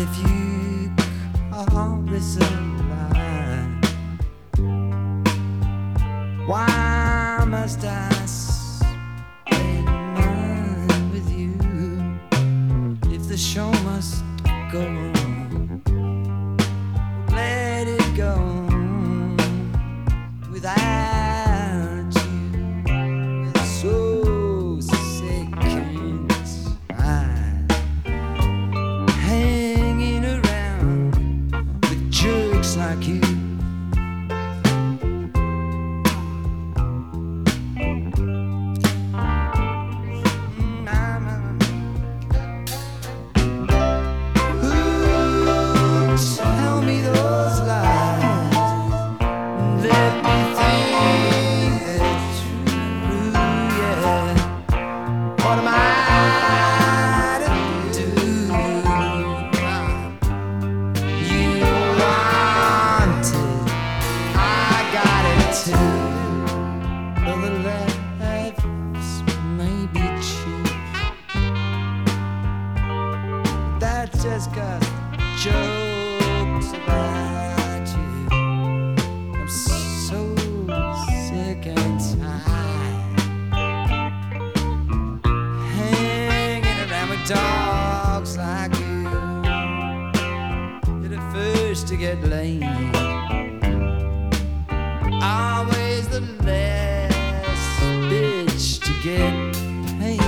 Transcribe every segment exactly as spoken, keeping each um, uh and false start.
if you call this a lie, why must I spend mine with you? If the show must go on, let it go on without you. It's so sick inside, hanging around with jerks like you. What am I to do? You want it, I got it too. Though the laughs may be cheap, that's just 'cause jokes about you. I'm so sick and tired, dogs like you. You're the first to get laid, always the last bitch to get paid.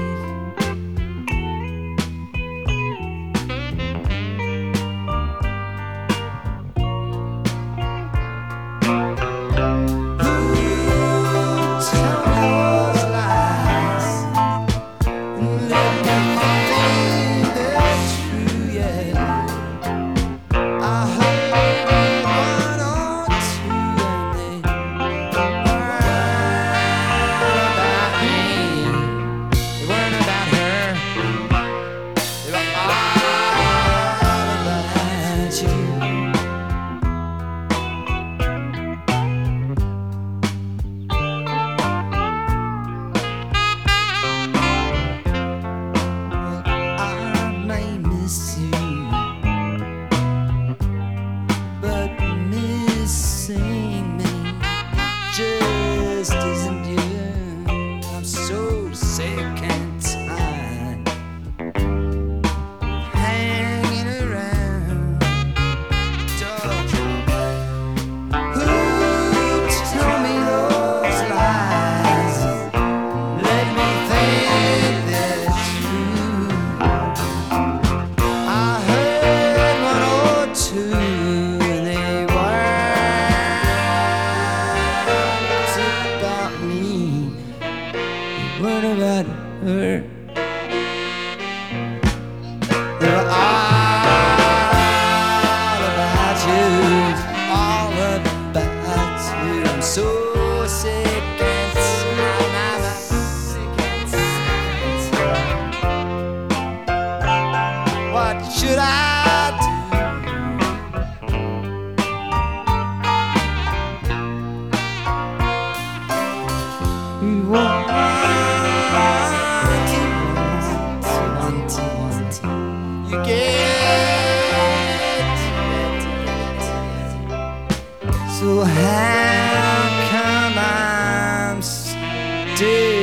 What about her? They're all about you, all about you. I'm so sick and tired, I'm sick and tired. What should I do? You want you get, so how come I'm still